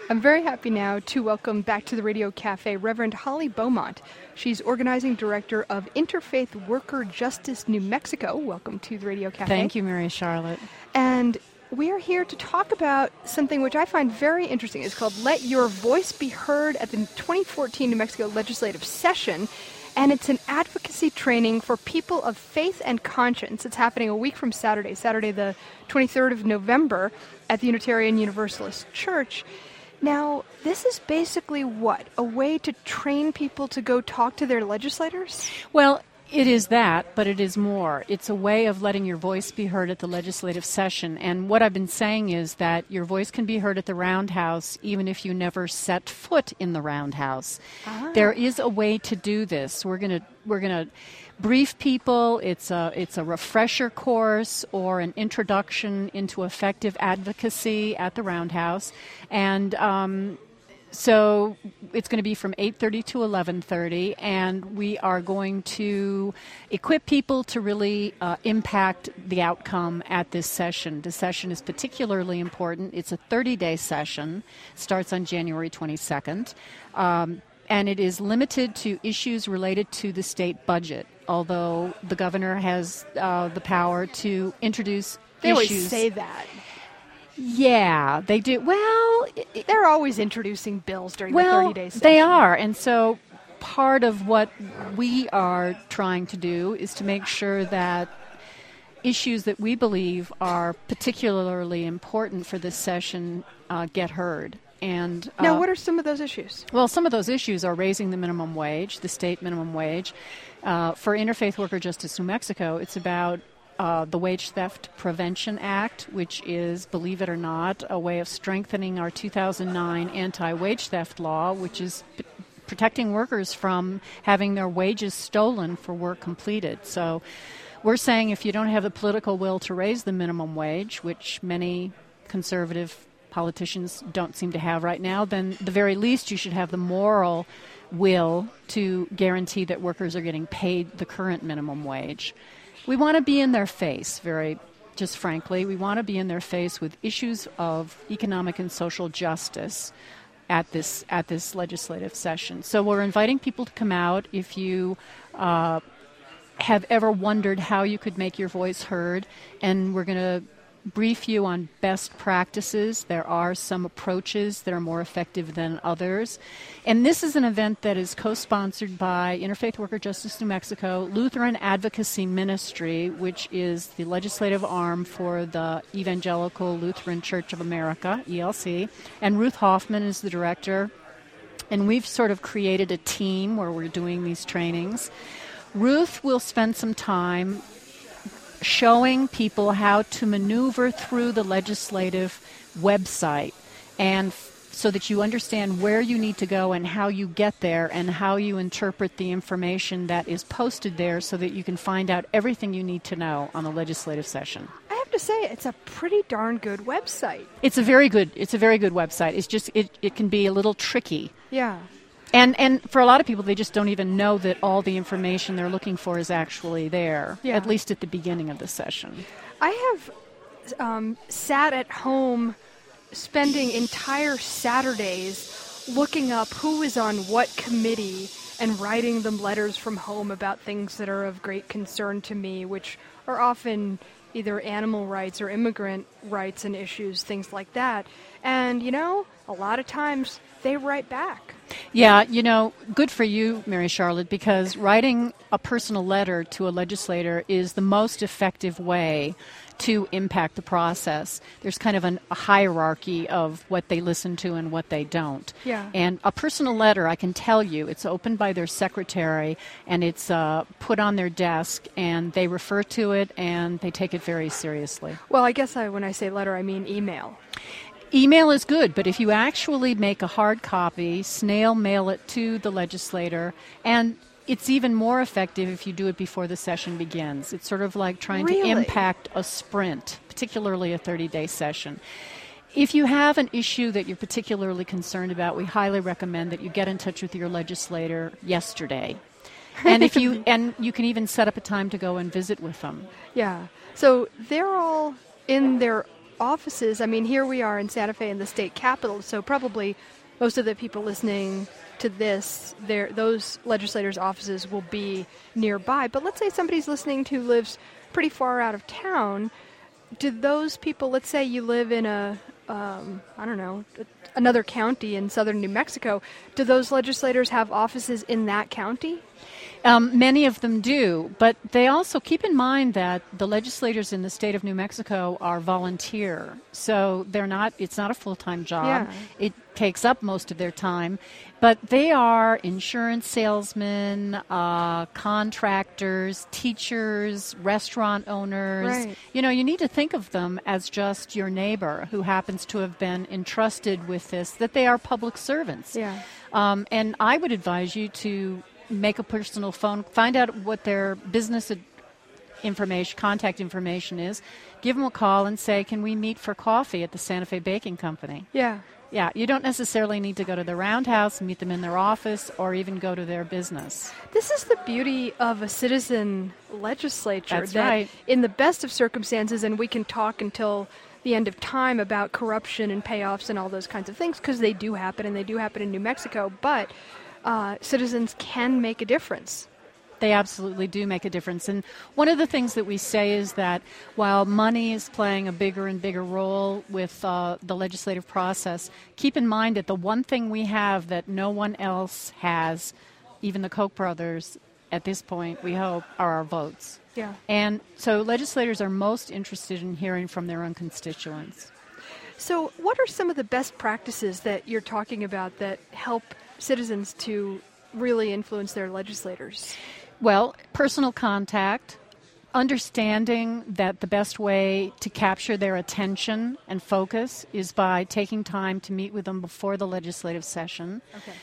I'm very happy now to welcome back to the Radio Cafe Reverend Holly Beaumont. She's Organizing Director of Interfaith Worker Justice New Mexico. Welcome to the Radio Cafe. Thank you, Mary Charlotte. And we are here to talk about something which I find very interesting. It's called Let Your Voice Be Heard at the 2014 New Mexico Legislative Session. And it's an advocacy training for people of faith and conscience. It's happening a week from Saturday the 23rd of November at the Unitarian Universalist Church. Now, this is basically what? A way to train people to go talk to their legislators? Well, it is that, but it is more. It's a way of letting your voice be heard at the legislative session. And what I've been saying is that your voice can be heard at the Roundhouse even if you never set foot in the Roundhouse. There is a way to do this. We're going to brief people. It's a refresher course or an introduction into effective advocacy at the Roundhouse. And so it's going to be from 8:30 to 11:30, and we are going to equip people to really impact the outcome at this session. The session is particularly important. It's a 30-day session, starts on January 22nd, and it is limited to issues related to the state budget, although the governor has the power to introduce They issues. always say that. Yeah, they do. Well, They're always introducing bills during the 30-day session. They are. And so part of what we are trying to do is to make sure that issues that we believe are particularly important for this session get heard. And now, what are some of those issues? Well, some of those issues are raising the minimum wage, the state minimum wage. For Interfaith Worker Justice New Mexico, it's about the Wage Theft Prevention Act, which is, believe it or not, a way of strengthening our 2009 anti-wage theft law, which is protecting workers from having their wages stolen for work completed. So we're saying if you don't have the political will to raise the minimum wage, which many conservative politicians don't seem to have right now, then the very least you should have the moral will to guarantee that workers are getting paid the current minimum wage. We want to be in their face, just frankly. We want to be in their face with issues of economic and social justice at this legislative session. So we're inviting people to come out. If you have ever wondered how you could make your voice heard, and we're going to brief you on best practices. There are some approaches that are more effective than others. And this is an event that is co-sponsored by Interfaith Worker Justice New Mexico, Lutheran Advocacy Ministry, which is the legislative arm for the Evangelical Lutheran Church of America, ELC, and Ruth Hoffman is the director. And we've sort of created a team where we're doing these trainings. Ruth will spend some time showing people how to maneuver through the legislative website, and so that you understand where you need to go and how you get there and how you interpret the information that is posted there so that you can find out everything you need to know on the legislative session. I have to say, it's a pretty darn good website. It's a very good website. It's just it can be a little tricky. Yeah. And for a lot of people, they just don't even know that all the information they're looking for is actually there, at least at the beginning of the session. I have sat at home spending entire Saturdays looking up who is on what committee and writing them letters from home about things that are of great concern to me, which are often either animal rights or immigrant rights and issues, things like that. And, a lot of times they write back. Yeah, good for you, Mary Charlotte, because writing a personal letter to a legislator is the most effective way to impact the process. There's kind of a hierarchy of what they listen to and what they don't. Yeah. And a personal letter, I can tell you, it's opened by their secretary and it's put on their desk, and they refer to it and they take it very seriously. Well, I guess when I say letter, I mean email. Email is good, but if you actually make a hard copy, snail mail it to the legislator, and it's even more effective if you do it before the session begins. It's sort of like trying to impact a sprint, particularly a 30-day session. If you have an issue that you're particularly concerned about, we highly recommend that you get in touch with your legislator yesterday. And you can even set up a time to go and visit with them. Yeah. So they're all in their offices, I mean, here we are in Santa Fe in the state capitol, so probably most of the people listening to this, those legislators' offices will be nearby. But let's say somebody's listening who lives pretty far out of town. Do those people, let's say you live in another county in southern New Mexico, do those legislators have offices in that county? Many of them do, but they also keep in mind that the legislators in the state of New Mexico are volunteer, so it's not a full-time job. Yeah. It takes up most of their time, but they are insurance salesmen, contractors, teachers, restaurant owners. Right. You know, you need to think of them as just your neighbor who happens to have been entrusted with this, that they are public servants. Yeah. And I would advise you to make a personal phone, find out what their business contact information is, give them a call and say, can we meet for coffee at the Santa Fe Baking Company? Yeah. Yeah, you don't necessarily need to go to the Roundhouse and meet them in their office or even go to their business. This is the beauty of a citizen legislature. That's that right. In the best of circumstances, and we can talk until the end of time about corruption and payoffs and all those kinds of things, because they do happen, and they do happen in New Mexico, but citizens can make a difference. They absolutely do make a difference. And one of the things that we say is that while money is playing a bigger and bigger role with the legislative process, keep in mind that the one thing we have that no one else has, even the Koch brothers at this point, we hope, are our votes. Yeah. And so legislators are most interested in hearing from their own constituents. So what are some of the best practices that you're talking about that help citizens to really influence their legislators? Well, personal contact, understanding that the best way to capture their attention and focus is by taking time to meet with them before the legislative session. Okay.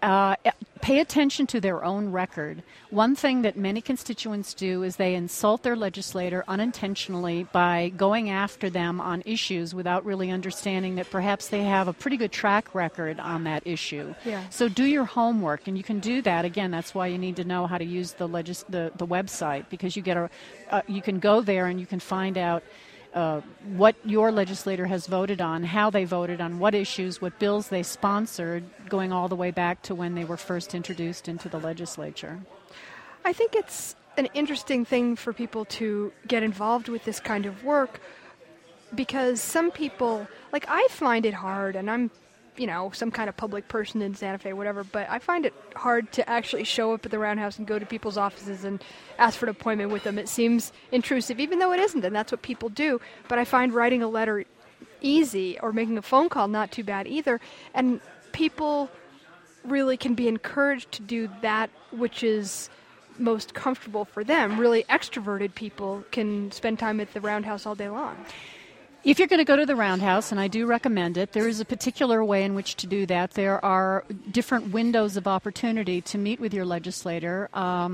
Pay attention to their own record. One thing that many constituents do is they insult their legislator unintentionally by going after them on issues without really understanding that perhaps they have a pretty good track record on that issue. Yeah. So do your homework, and you can do that. Again, that's why you need to know how to use the website, because you can go there and you can find out what your legislator has voted on, how they voted on what issues, what bills they sponsored, going all the way back to when they were first introduced into the legislature. I think it's an interesting thing for people to get involved with this kind of work, because some people, like, I find it hard, and I'm some kind of public person in Santa Fe, whatever, but I find it hard to actually show up at the Roundhouse and go to people's offices and ask for an appointment with them. It seems intrusive, even though it isn't, and that's what people do. But I find writing a letter easy, or making a phone call not too bad either. And people really can be encouraged to do that which is most comfortable for them. Really extroverted people can spend time at the Roundhouse all day long. If you're going to go to the Roundhouse, and I do recommend it, there is a particular way in which to do that. There are different windows of opportunity to meet with your legislator,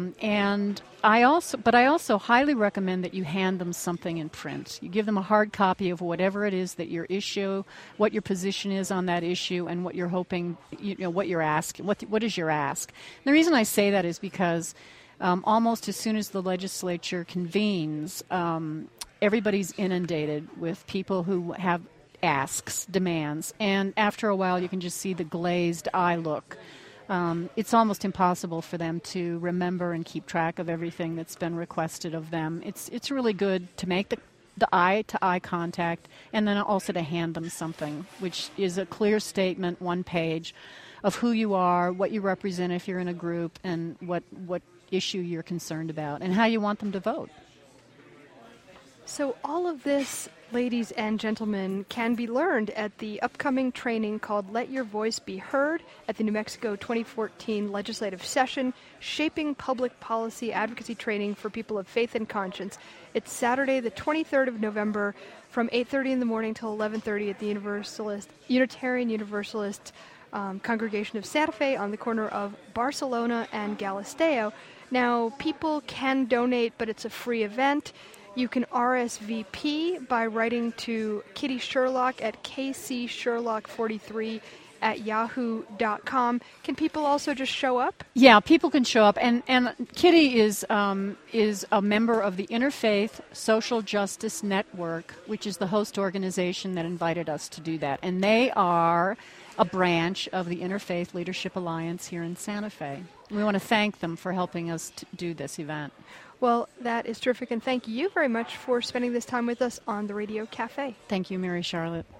but I also highly recommend that you hand them something in print. You give them a hard copy of whatever it is that your issue, what your position is on that issue, and what you're hoping, what you're asking, what is your ask. And the reason I say that is because almost as soon as the legislature convenes, everybody's inundated with people who have asks, demands, and after a while you can just see the glazed eye look. It's almost impossible for them to remember and keep track of everything that's been requested of them. It's really good to make the eye-to-eye contact, and then also to hand them something, which is a clear statement, one page, of who you are, what you represent if you're in a group, and what issue you're concerned about, and how you want them to vote. So all of this, ladies and gentlemen, can be learned at the upcoming training called Let Your Voice Be Heard at the New Mexico 2014 Legislative Session, Shaping Public Policy Advocacy Training for People of Faith and Conscience. It's Saturday, the 23rd of November, from 8:30 in the morning till 11:30 at the Unitarian Universalist Congregation of Santa Fe on the corner of Barcelona and Galisteo. Now, people can donate, but it's a free event. You can RSVP by writing to Kitty Sherlock at kcsherlock43@yahoo.com. Can people also just show up? Yeah, people can show up, and Kitty is a member of the Interfaith Social Justice Network, which is the host organization that invited us to do that, and they are a branch of the Interfaith Leadership Alliance here in Santa Fe. We want to thank them for helping us to do this event. Well, that is terrific, and thank you very much for spending this time with us on the Radio Cafe. Thank you, Mary Charlotte.